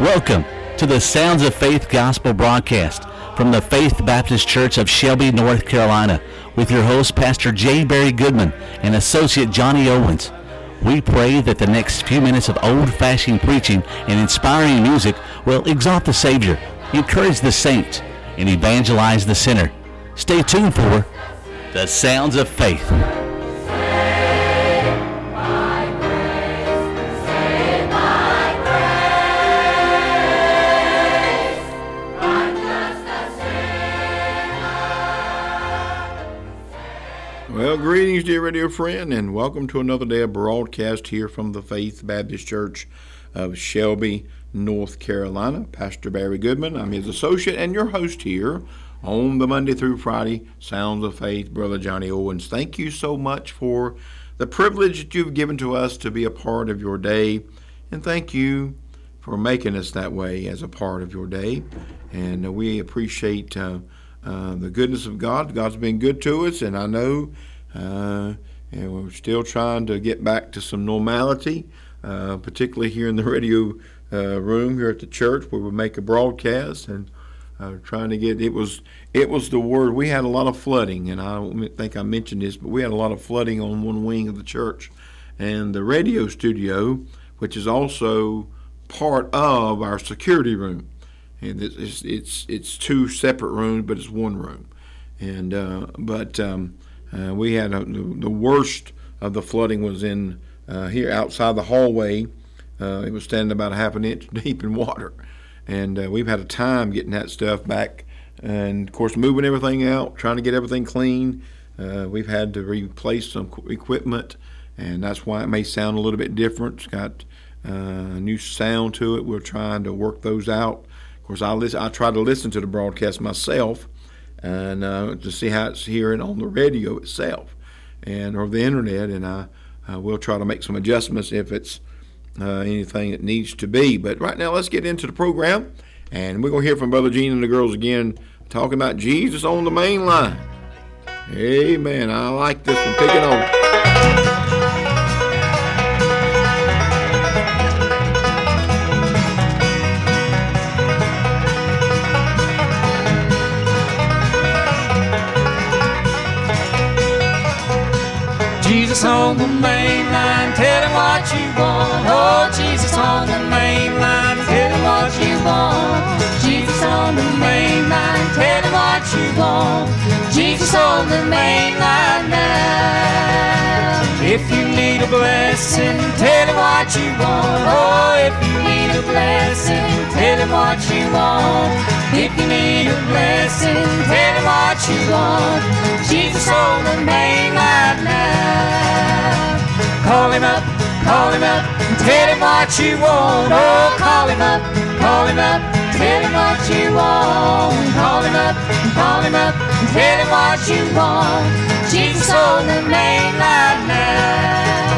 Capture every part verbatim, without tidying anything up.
Welcome to the Sounds of Faith Gospel broadcast from the Faith Baptist Church of Shelby, North Carolina, with your host, Pastor J. Barry Goodman and Associate Johnny Owens. We pray that the next few minutes of old-fashioned preaching and inspiring music will exalt the Savior, encourage the saints, and evangelize the sinner. Stay tuned for the Sounds of Faith. Well, greetings, dear radio friend, and welcome to another day of broadcast here from the Faith Baptist Church of Shelby, North Carolina. Pastor Barry Goodman, I'm his associate and your host here on the Monday through Friday Sounds of Faith. Brother Johnny Owens, thank you so much for the privilege that you've given to us to be a part of your day, and thank you for making us that way as a part of your day. And uh, we appreciate uh, uh, the goodness of God. God's been good to us, and I know Uh, and we're still trying to get back to some normality, uh, particularly here in the radio uh, room here at the church where we make a broadcast, and uh, trying to get it was it was the word. We had a lot of flooding, and I don't think I mentioned this, but we had a lot of flooding on one wing of the church, and the radio studio, which is also part of our security room, and it's it's it's, it's two separate rooms, but it's one room, and uh, but. Um, Uh, we had a, the, the worst of the flooding was in uh, here outside the hallway. Uh, it was standing about a half an inch deep in water, and uh, we've had a time getting that stuff back, and of course moving everything out, trying to get everything clean. Uh, we've had to replace some equipment, and that's why it may sound a little bit different. It's got uh, a new sound to it. We're trying to work those out. Of course, I listen. I try to listen to the broadcast myself, and uh, to see how it's hearing on the radio itself and or the internet, and I uh, will try to make some adjustments if it's uh, anything that needs to be. But right now, let's get into the program, and we're going to hear from Brother Gene and the girls again talking about Jesus on the main line. Amen. I like this one. Take it on. Jesus on the main line, tell him what you want. Oh, Jesus on the main line, tell him what you want. Jesus on the main line, tell him what you want. Jesus on the main line now. If you need a blessing, tell him what you want. Oh, if you need a blessing, tell him what you want. If you need a blessing, tell him what you want. Jesus on the main line now. Call him up, call him up, and tell him what you want. Oh, call him up, call him up, tell him what you want. Call him up, call him up, and tell him what you want. Jesus on the main line now.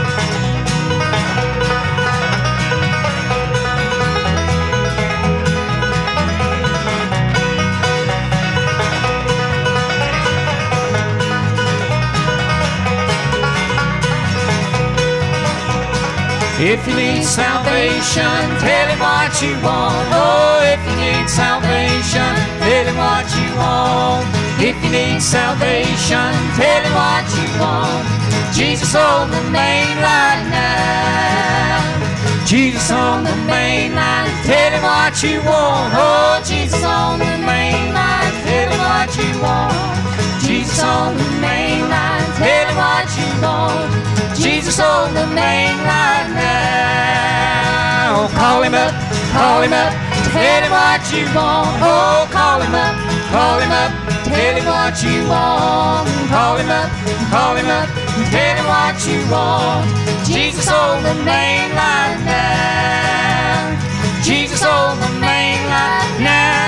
If you need salvation, tell him what you want. Oh, if you need salvation, tell him what you want. If you need salvation, tell him what you want. Jesus on the main line now. Jesus on the main line, tell him what you want. Oh, Jesus on the main line, tell him what you want. Jesus on the main line, tell him what you want. Jesus on the main line now. Call him up, call him up, tell him what you want. Oh, call him up, call him up, tell him what you want. Call him up, call him up, tell him what you want. Jesus on the main line now. Jesus on the main line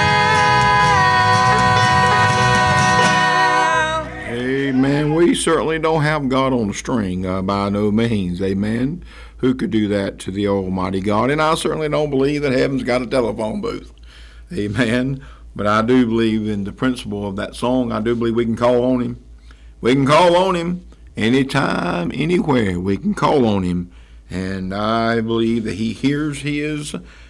now. Amen. We certainly don't have God on a string, uh, by no means. Amen. Who could do that to the Almighty God? And I certainly don't believe that heaven's got a telephone booth. Amen. But I do believe in the principle of that song. I do believe we can call on him. We can call on him anytime, anywhere. We can call on him. And I believe that he hears his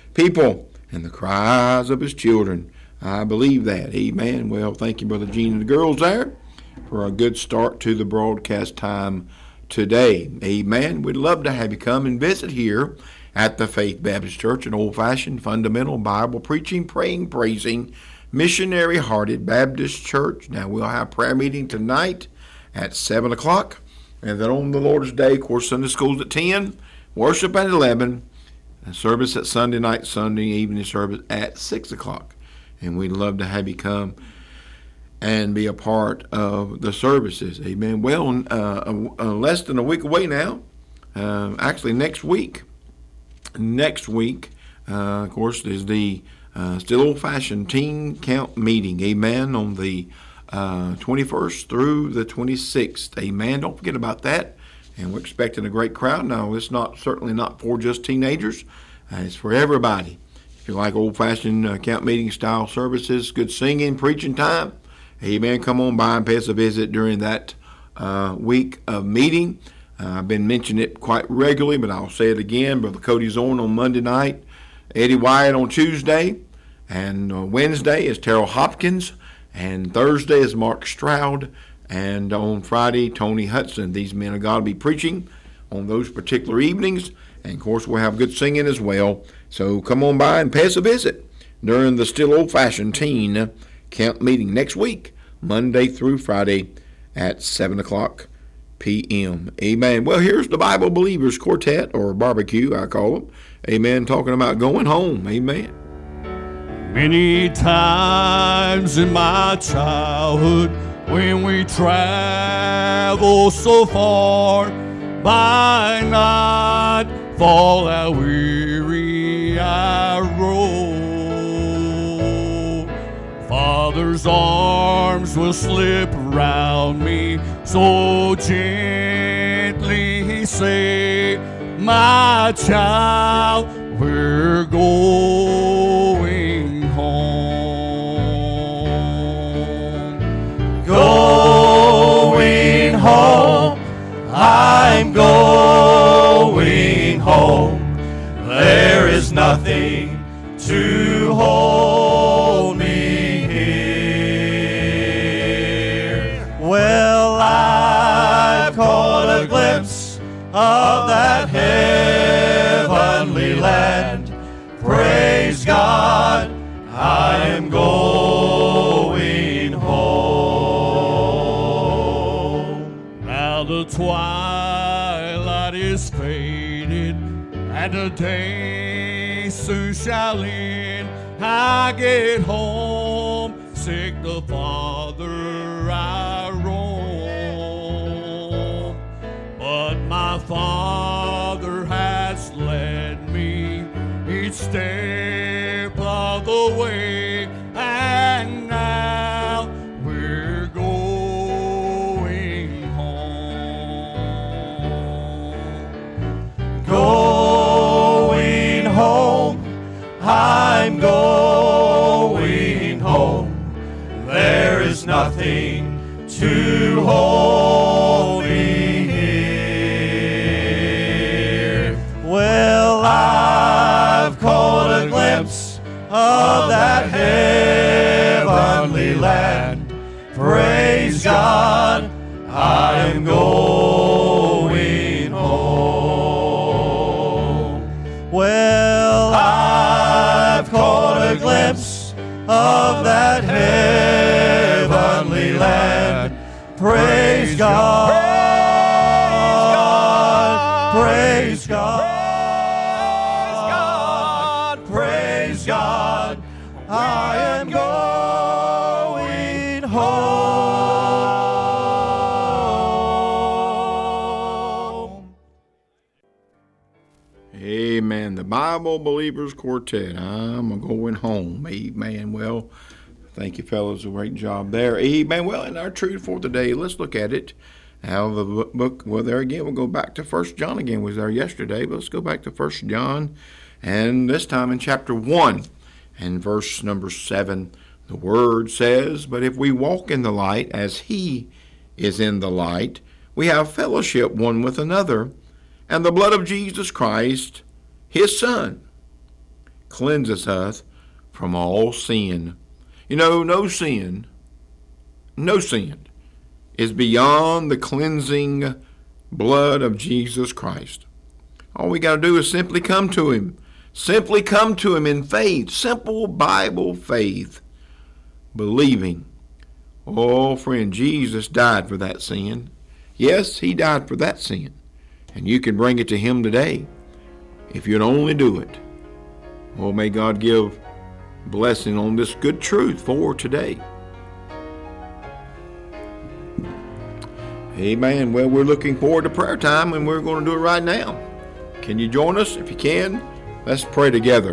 people and the cries of his children. I believe that. Amen. Well, thank you, Brother Gene and the girls there, for a good start to the broadcast time today. Amen. We'd love to have you come and visit here at the Faith Baptist Church, an old-fashioned, fundamental Bible preaching, praying, praising, missionary-hearted Baptist church. Now, we'll have prayer meeting tonight at seven o'clock, and then on the Lord's Day, of course, Sunday school's at ten, worship at eleven, and service at Sunday night, Sunday evening service at six o'clock. And we'd love to have you come and be a part of the services. Amen. Well, uh, uh, less than a week away now, uh, actually next week, next week, uh, of course, is the uh, still old-fashioned teen camp meeting. Amen. On the uh, twenty-first through the twenty-sixth. Amen. Don't forget about that. And we're expecting a great crowd. Now, it's not certainly not for just teenagers. Uh, it's for everybody. If you like old-fashioned uh, camp meeting style services, good singing, preaching time, amen, come on by and pay us a visit during that uh, week of meeting. Uh, I've been mentioning it quite regularly, but I'll say it again. Brother Cody Zorn on Monday night, Eddie Wyatt on Tuesday, and uh, Wednesday is Terrell Hopkins, and Thursday is Mark Stroud, and on Friday, Tony Hudson. These men of God will be preaching on those particular evenings, and of course we'll have good singing as well. So come on by and pay us a visit during the still old-fashioned teen camp meeting next week, Monday through Friday at seven o'clock p.m. Amen. Well, here's the Bible Believers Quartet, or barbecue, I call them. Amen. Talking about going home. Amen. Many times in my childhood, when we travel so far, by night fall out weary I roam. Father's arms will slip around me, so gently he say, my child, we're going home. Going home, I'm going home. There is nothing to hold me here. Well, I've caught a glimpse of that heavenly land. Praise God, I am going home. Now the twilight is faded, and the day soon shall end. I get home, sick the farther I roam. But my Father has led me each step of the way, and now we're going home. Going home, I'm going home. There is nothing to hold me here. Well, I've caught a glimpse of that heavenly land. Praise God, I am going home. Well, I've caught a glimpse of that heavenly land. Praise God, praise God, praise God, I am going home. Amen. The Bible Believers Quartet. I'm going home. Amen. Well, thank you, fellas. A great job there. Amen. Well, in our truth for today, let's look at it. How the book, well, there again, we'll go back to First John again. We was there yesterday, but let's go back to First John, and this time in chapter one and verse number seven. The Word says, but if we walk in the light as He is in the light, we have fellowship one with another, and the blood of Jesus Christ, His Son, cleanseth us from all sin. You know, no sin, no sin is beyond the cleansing blood of Jesus Christ. All we got to do is simply come to him. Simply come to him in faith, simple Bible faith, believing. Oh, friend, Jesus died for that sin. Yes, he died for that sin. And you can bring it to him today if you'd only do it. Oh, may God give blessing on this good truth for today. Amen. Well, we're looking forward to prayer time, and we're going to do it right now. Can you join us? If you can, let's pray together.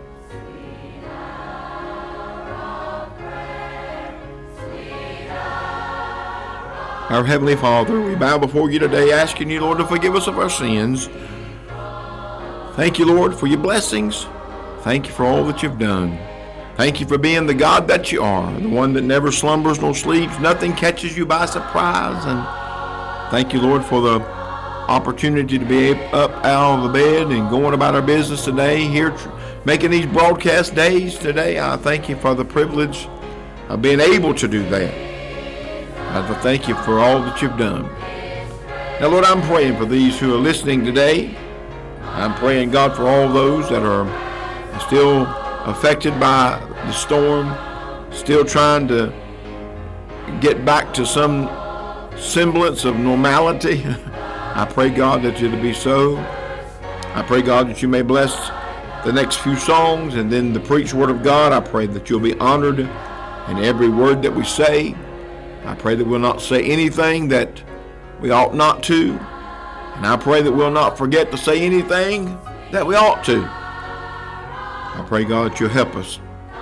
Our Heavenly Father, we bow before you today, asking you, Lord, to forgive us of our sins. Thank you, Lord, for your blessings. Thank you for all that you've done. Thank you for being the God that you are, the one that never slumbers nor sleeps. Nothing catches you by surprise. And thank you, Lord, for the opportunity to be up out of the bed and going about our business today, here making these broadcast days today. I thank you for the privilege of being able to do that. I thank you for all that you've done. Now, Lord, I'm praying for these who are listening today. I'm praying, God, for all those that are still affected by the storm, still trying to get back to some semblance of normality. I pray, God, that it'll be so. I pray, God, that you may bless the next few songs and then the preached word of God. I pray that you'll be honored in every word that we say. I pray that we'll not say anything that we ought not to. And I pray that we'll not forget to say anything that we ought to. I pray, God, that you'll help us.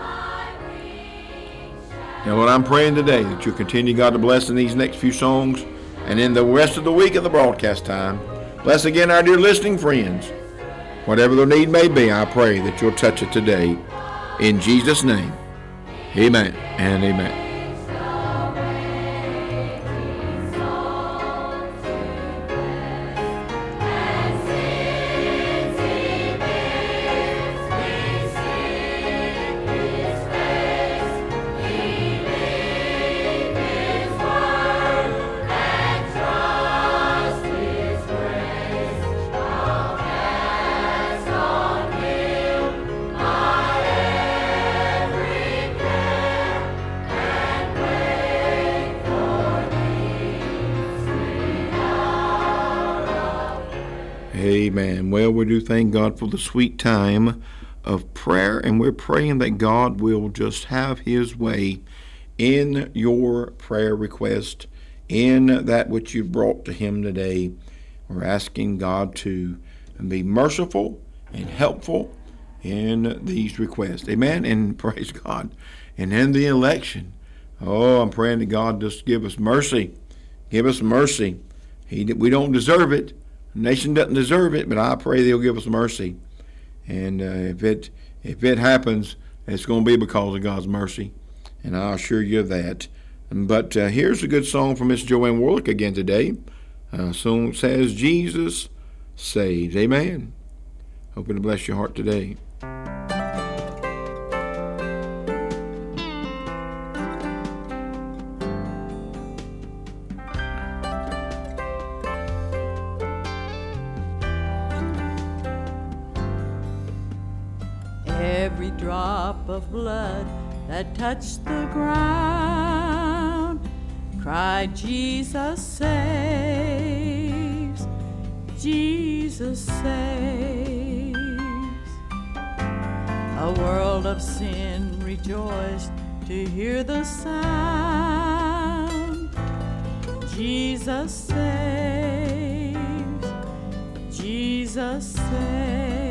Now, Lord, I'm praying today that you'll continue, God, to bless in these next few songs and in the rest of the week of the broadcast time. Bless again our dear listening friends. Whatever their need may be, I pray that you'll touch it today. In Jesus' name, amen and amen. Amen. Well, we do thank God for the sweet time of prayer, and we're praying that God will just have his way in your prayer request, in that which you brought to him today. We're asking God to be merciful and helpful in these requests. Amen. And praise God. And in the election, oh, I'm praying that God just give us mercy. Give us mercy. He, we don't deserve it. The nation doesn't deserve it, but I pray they'll give us mercy. And uh, if it if it happens, it's going to be because of God's mercy. And I assure you of that. But uh, here's a good song from Miss Joanne Warlick again today. Uh, song says, Jesus Saves. Amen. Hoping to bless your heart today. Every drop of blood that touched the ground cried, Jesus saves, Jesus saves. A world of sin rejoiced to hear the sound. Jesus saves, Jesus saves.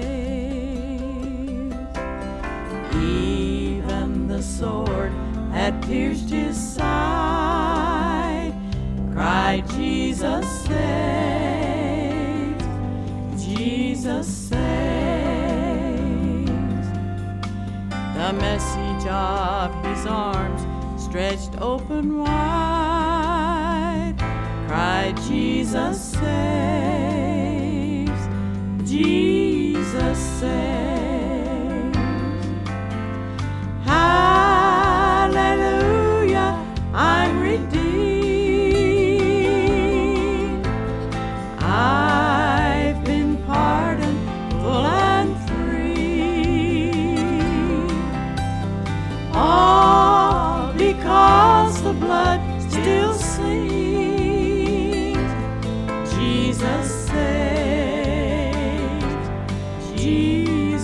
Even the sword had pierced his side, cried, Jesus saves, Jesus saves. The message of his arms stretched open wide, cried, Jesus saves, Jesus saves.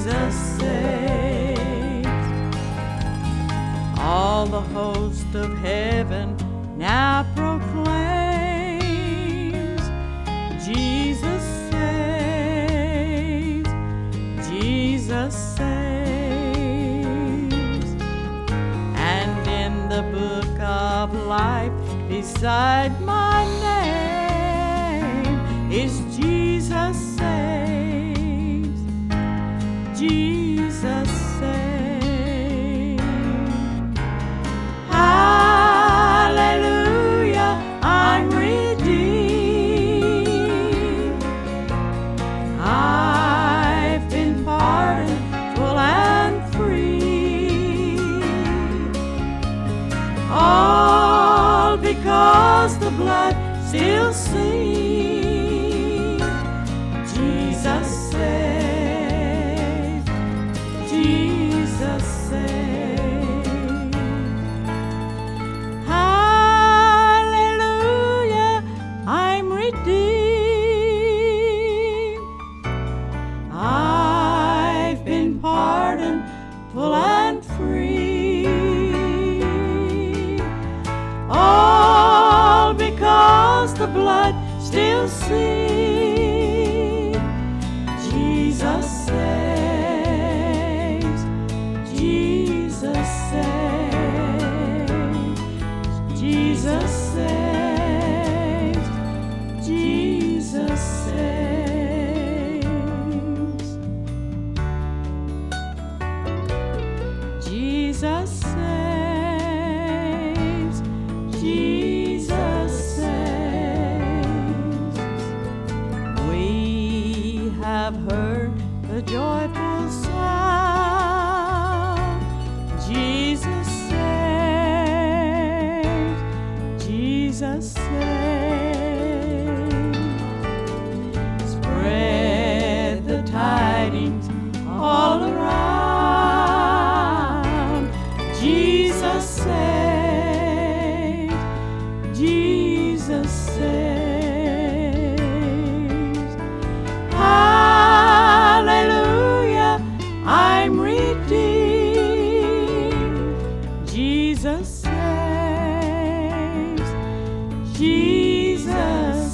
Jesus saves. All the host of heaven now proclaims, Jesus saves, Jesus saves. And in the book of life beside my name is Jesus saves, Jesus saves. Hallelujah, I'm redeemed. I've been pardoned, full and free. All because the blood still sings. Jesus saves, Jesus saves. Hallelujah, I'm redeemed. I've been pardoned, full and free. All because the blood still sings. Jesus saves, Jesus saves, Jesus saves, Jesus saves. Jesus saves, Jesus saves. We have heard the joyful sound. Jesus saves, Jesus saves. Spread the tidings all around. Jesus saves, Jesus saves. Hallelujah, I'm redeemed. Jesus saves, Jesus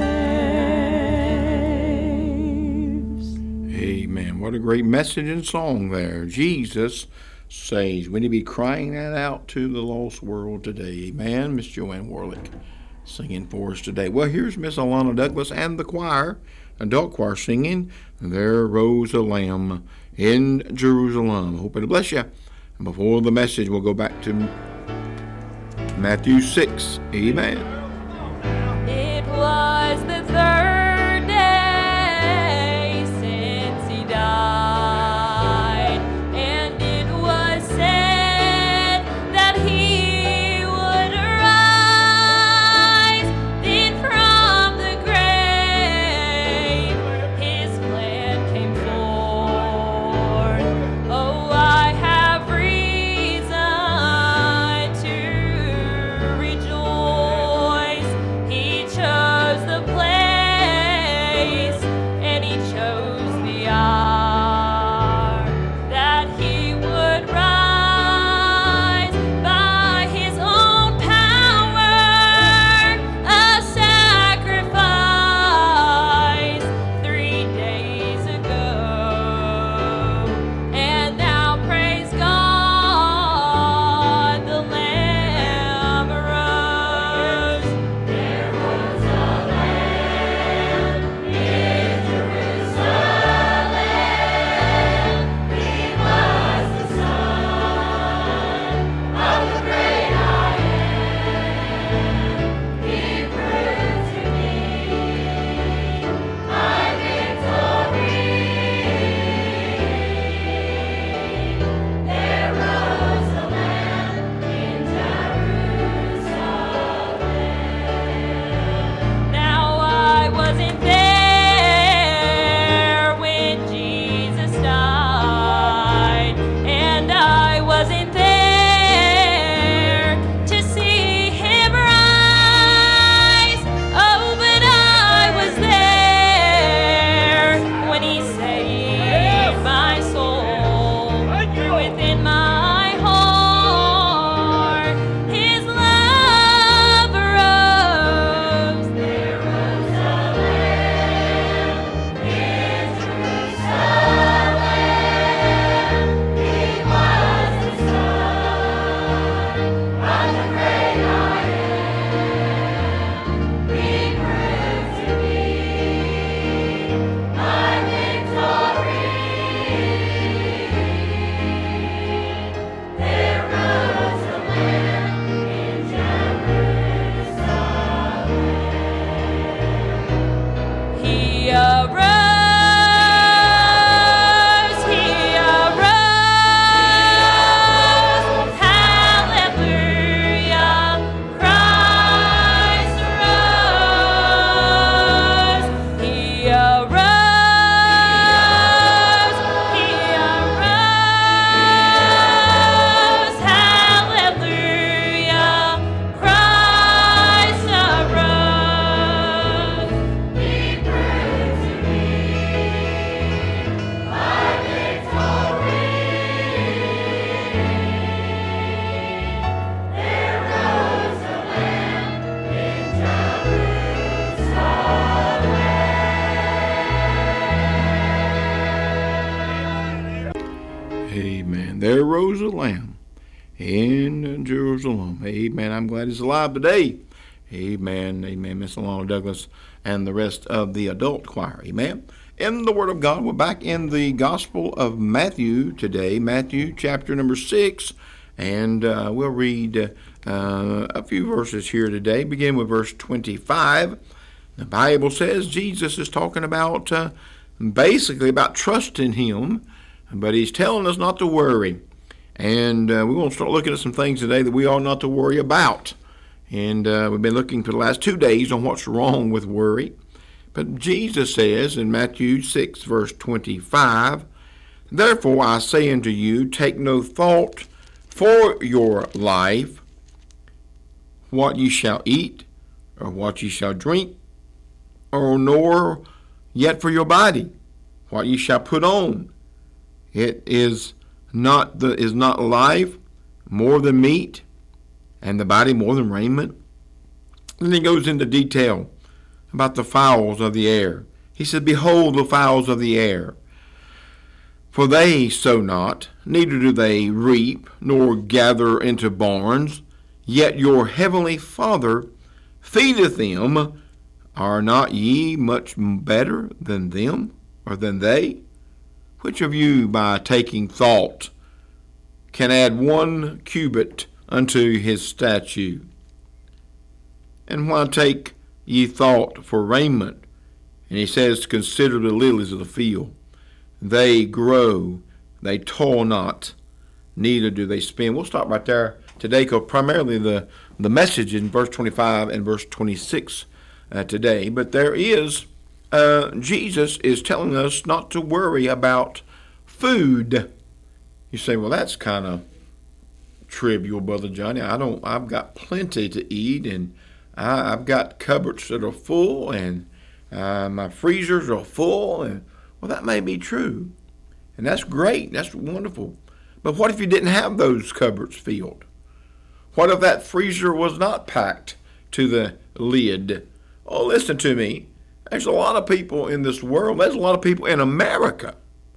saves. Amen. What a great message and song there. Jesus saves. We need to be crying that out to the lost world today. Amen. Miss Joanne Warlick singing for us today. Well, here's Miss Alana Douglas and the choir, adult choir, singing There Rose a Lamb in Jerusalem. Hope it'll bless you. And before the message, we'll go back to Matthew six. Amen. It was the third day since he died, and it was said that he would rise. Then from the grave his plan came forth. Oh, I have reason to rejoice. Amen. There rose a lamb in Jerusalem. Amen. I'm glad he's alive today. Amen. Amen. Miss Alana Douglas and the rest of the adult choir. Amen. In the Word of God, we're back in the Gospel of Matthew today. Matthew chapter number six. And uh, we'll read uh, a few verses here today. Begin with verse twenty-five. The Bible says Jesus is talking about uh, basically about trusting Him, but He's telling us not to worry. And uh, we're going to start looking at some things today that we ought not to worry about. And uh, we've been looking for the last two days on what's wrong with worry. But Jesus says in Matthew six, verse twenty-five, "Therefore I say unto you, take no thought for your life, what ye shall eat, or what ye shall drink, or nor yet for your body, what ye shall put on. It is not the is not life more than meat, and the body more than raiment." Then he goes into detail about the fowls of the air. He said, "Behold the fowls of the air, for they sow not, neither do they reap, nor gather into barns, yet your heavenly Father feedeth them. Are not ye much better than them, or than they? Which of you, by taking thought, can add one cubit unto his stature? And why take ye thought for raiment?" And he says, "Consider the lilies of the field. They grow, they toil not, neither do they spin." We'll stop right there today, because primarily the, the message in verse twenty-five and verse twenty-six uh, today. But there is, uh, Jesus is telling us not to worry about food. You say, "Well, that's kind of trivial, Brother Johnny. I don't, I've got plenty to eat, and I, I've got cupboards that are full, and uh, my freezers are full." And well, that may be true, and that's great. That's wonderful. But what if you didn't have those cupboards filled? What if that freezer was not packed to the lid? Oh, listen to me. There's a lot of people in this world, there's a lot of people in America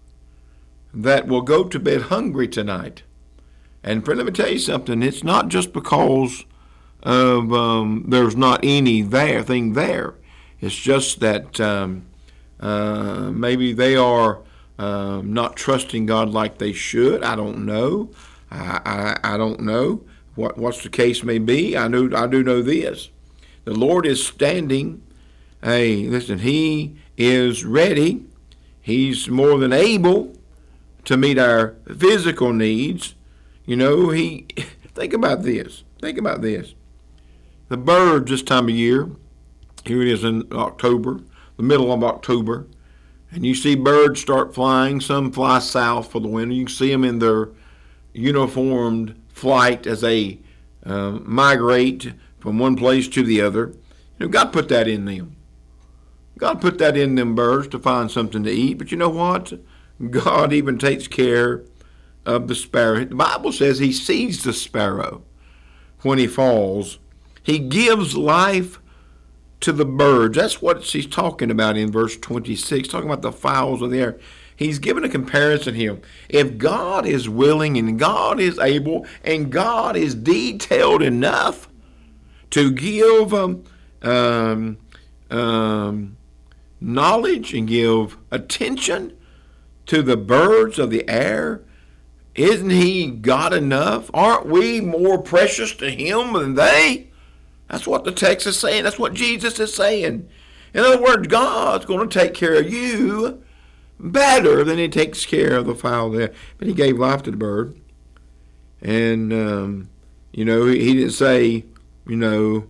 that will go to bed hungry tonight. And friend, let me tell you something. It's not just because of um, there's not any there thing there. It's just that um, uh, maybe they are um, not trusting God like they should. I don't know. I, I, I don't know what what's the case may be. I know I do know this. The Lord is standing. Hey, listen, He is ready. He's more than able to meet our physical needs. You know, He. Think about this. Think about this. The birds this time of year, here it is in October, the middle of October, and you see birds start flying. Some fly south for the winter. You can see them in their uniformed flight as they uh, migrate from one place to the other. You know, God put that in them. God put that in them birds to find something to eat. But you know what? God even takes care of the sparrow. The Bible says He sees the sparrow when he falls. He gives life to the birds. That's what He's talking about in verse twenty-six, talking about the fowls of the air. He's given a comparison here. If God is willing and God is able and God is detailed enough to give um, um, um, knowledge and give attention to the birds of the air, isn't He God enough? Aren't we more precious to Him than they? That's what the text is saying. That's what Jesus is saying. In other words, God's going to take care of you better than He takes care of the fowl there. But He gave life to the bird. And, um, you know, he, he didn't say, you know,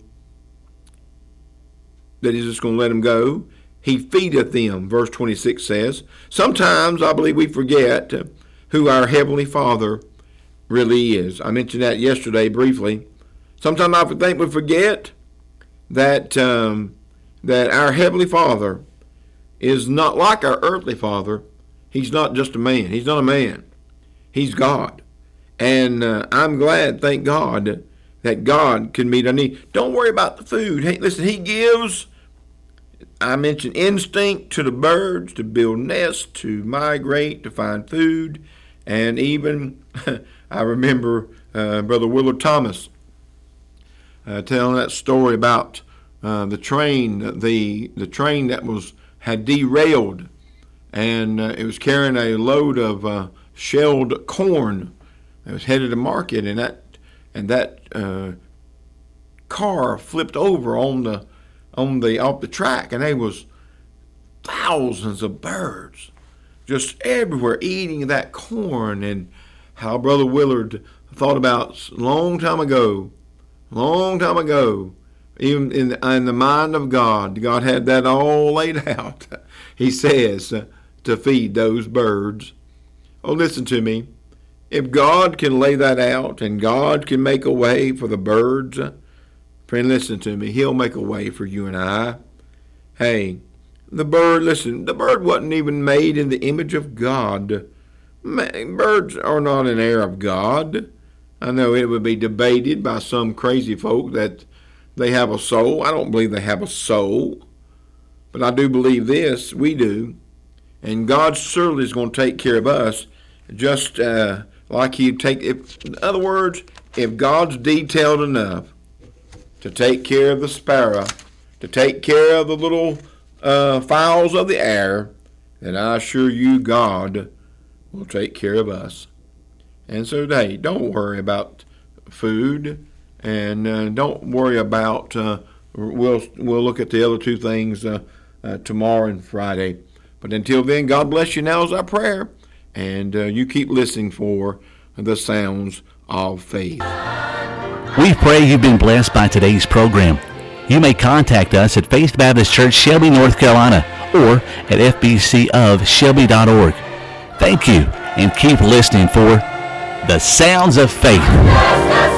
that He's just going to let them go. He feedeth them, verse twenty-six says. Sometimes I believe we forget who our Heavenly Father really is. I mentioned that yesterday briefly. Sometimes I think we forget that um, that our Heavenly Father is not like our earthly father. He's not just a man. He's not a man. He's God. And uh, I'm glad, thank God, that God can meet our need. Don't worry about the food. Hey, listen, He gives, I mentioned instinct to the birds to build nests, to migrate, to find food. And even I remember uh, Brother Willard Thomas uh, telling that story about uh, the train, the the train that was had derailed, and uh, it was carrying a load of uh, shelled corn. It was headed to market, and that and that uh, car flipped over on the on the off the track, and there was thousands of birds just everywhere eating that corn. And how Brother Willard thought about a long time ago, long time ago, even in the, in the mind of God, God had that all laid out. He says uh, to feed those birds. Oh, listen to me. If God can lay that out and God can make a way for the birds, uh, friend, listen to me. He'll make a way for you and I. Hey, the bird, listen, the bird wasn't even made in the image of God. Man, birds are not an heir of God. I know it would be debated by some crazy folk that they have a soul. I don't believe they have a soul. But I do believe this, we do. And God certainly is going to take care of us, just uh, like He'd take, if, in other words, if God's detailed enough to take care of the sparrow, to take care of the little uh, fowls of the air, then I assure you God will take care of us. And so, hey, don't worry about food, and uh, don't worry about, uh, we'll, we'll look at the other two things uh, uh, tomorrow and Friday. But until then, God bless you now is our prayer, and uh, you keep listening for the sounds of faith. We pray you've been blessed by today's program. You may contact us at Faith Baptist Church, Shelby, North Carolina, or at f b c of shelby dot org. Thank you, and keep listening for the sounds of faith.